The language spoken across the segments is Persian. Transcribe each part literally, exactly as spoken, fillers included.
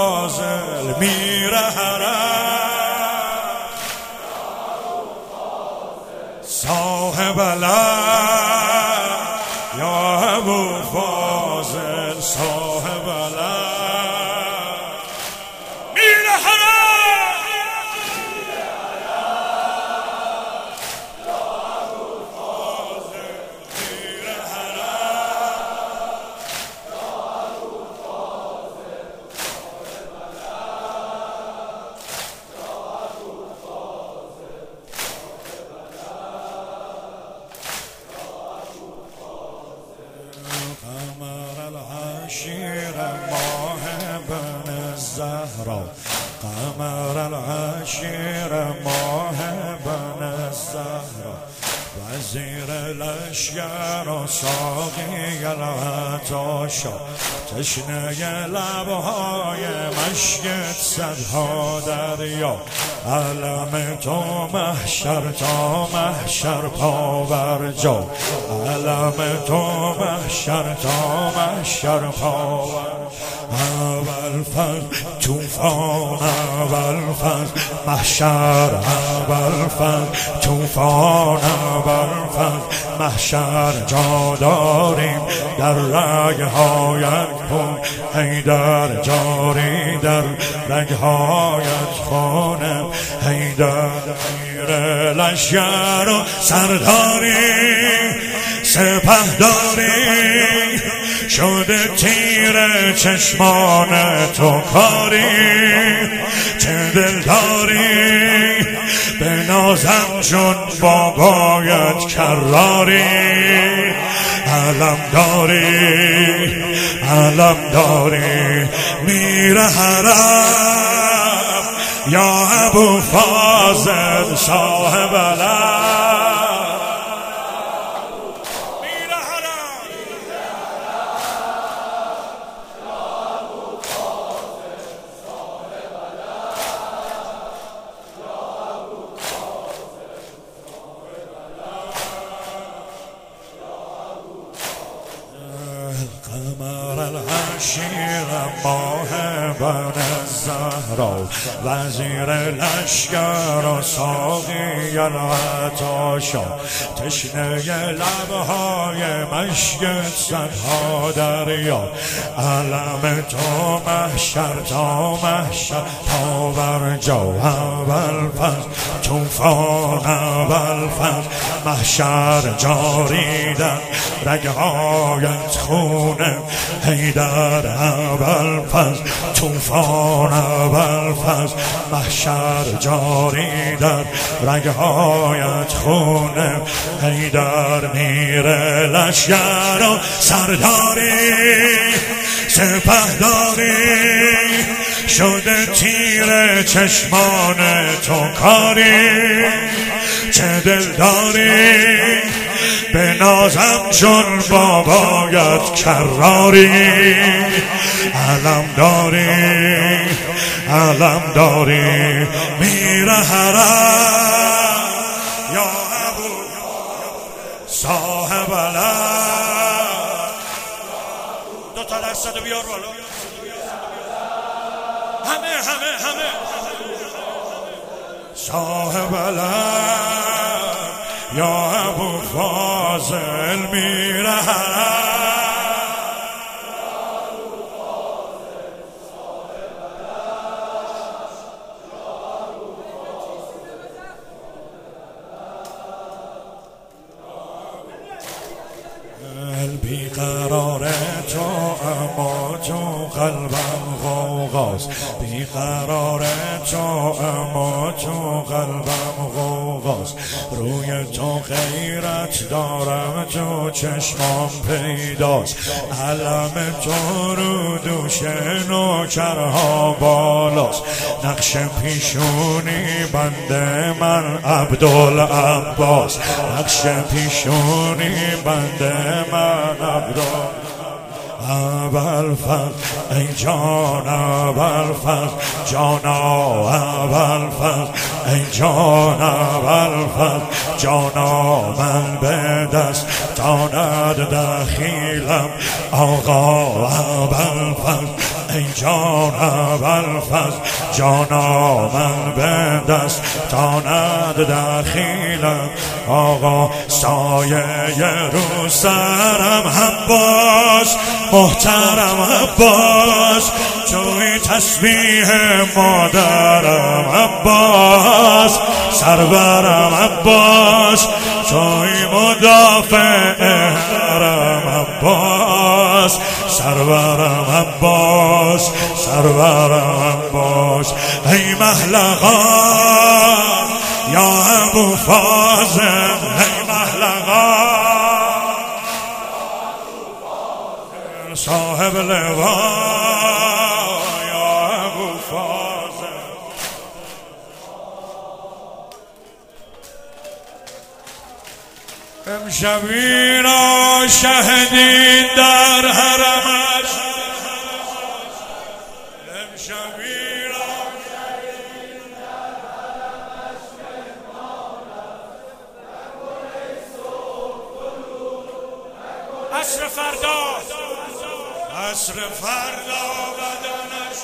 فاضل میر حرم صاحب علم یا ابو فاضل صاحب علم میر حرم یا ابو فاضل میر حرم یا ابو فاضل صاحب علم یا ابو فاضل صاحب علم قمر العشیر ماه بن الزهرا قمر العشیر ماه بن الزهرا وزیر لشگر و ساقی العطاشا تشنه لبهای مشکت صدها دریا علم تو محشر تا محشر پاورجا علم تو محشر تا محشر پاورجا اول فضل توفان اول فضل محشر اول فضل توفان اول فضل محشر جا داریم در رگ‌هایت کن حیدر جاری در رگ‌هایت خونم حیدر میر لشگر و سرداری سپهداری شده تیر چشمان تو کاری چه دل داری به نازم چون بابایت کراری علم داری علم داری میر حرم یا ابو فاضل صاحب علم قمر العشیر ماه بن الزهرا وزیر لشگر و ساقی العطاشا تشنه لبهای مشکت صدها دریا علم تو محشر تا محشر پاورجا اول فضل توفان اول فضل محشر جاری در رگ‌هایت خونم حیدر اول فضل توفان اول فضل محشر جاری در رگ‌هایت خونم حیدر میر لشگر و سرداری سپهداری شده تیر چشمان تو کاری چه دل داری به نازم چون بابایت کراری علم داری علم داری میر حرم یا ابو صاحب علم دو تا دست بیار بالا همه همه همه صاحب علم یا ابو فاضل میر حرم بی قرار تو اما تو قلبم غوغاست بی قرار تو اما تو قلبم غوغاست روی تو غیرت دارم تو چشمام پیداست علم تو رو دوش نوکرها بالاست نقش پیشونی بنده من عبدالعباس نقش پیشونی بنده من عبدالعباس اول فضل ای جان اول فضل جانا اول فضل ای جان اول فضل جانا من به دست تاند دخیلم آقا اول فضل ای جان ابوالفضل جانا من به دستانت دخیلم آقا سایه رو سرم عباس محترم عباس توی تسبیح مادرم عباس سرورم عباس توی مدافع حرم عباس سرورم عباس سرورم عباس ای محلقا یا ابو فاضل ای محلقا صاحب لوا یا ابو فاضل امشبی را شهدین در حرمش امشبی را شهدین در حرمش عصر فردا عصر فردا بدنش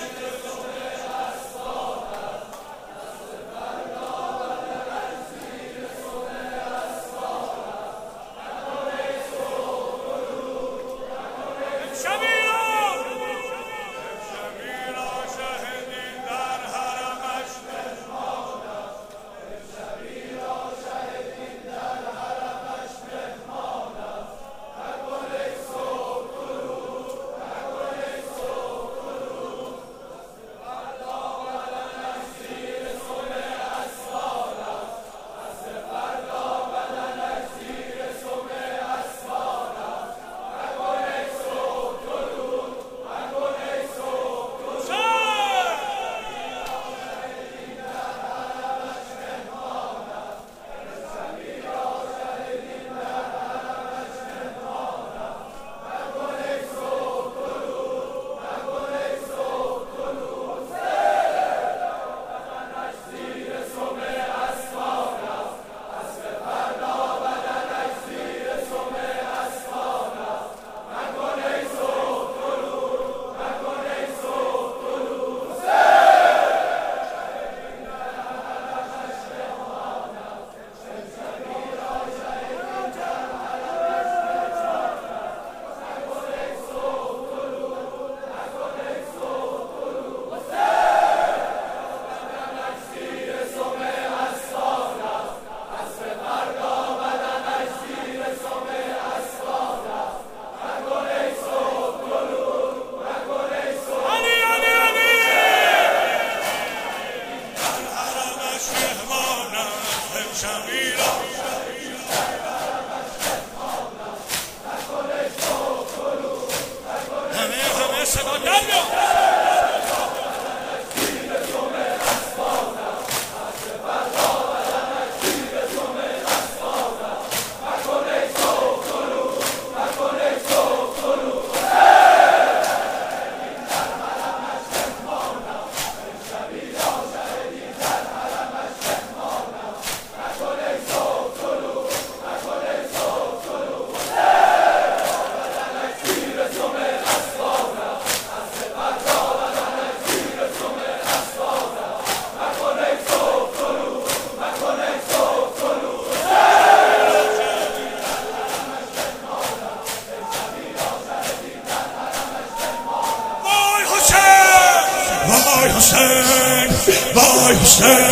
وای حسین وای حسین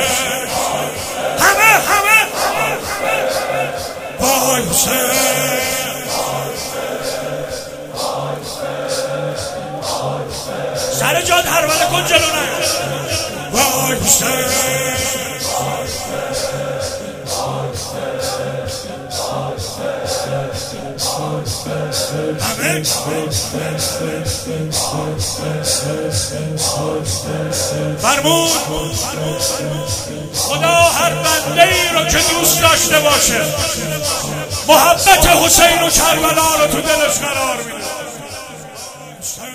همه همه وای حسین سر جاد هرواله کن جلونه وای حسین همه فرمود خدا هر بنده ای رو که دوست داشته باشه محبت حسین و کربلا رو تو دلش قرار میده.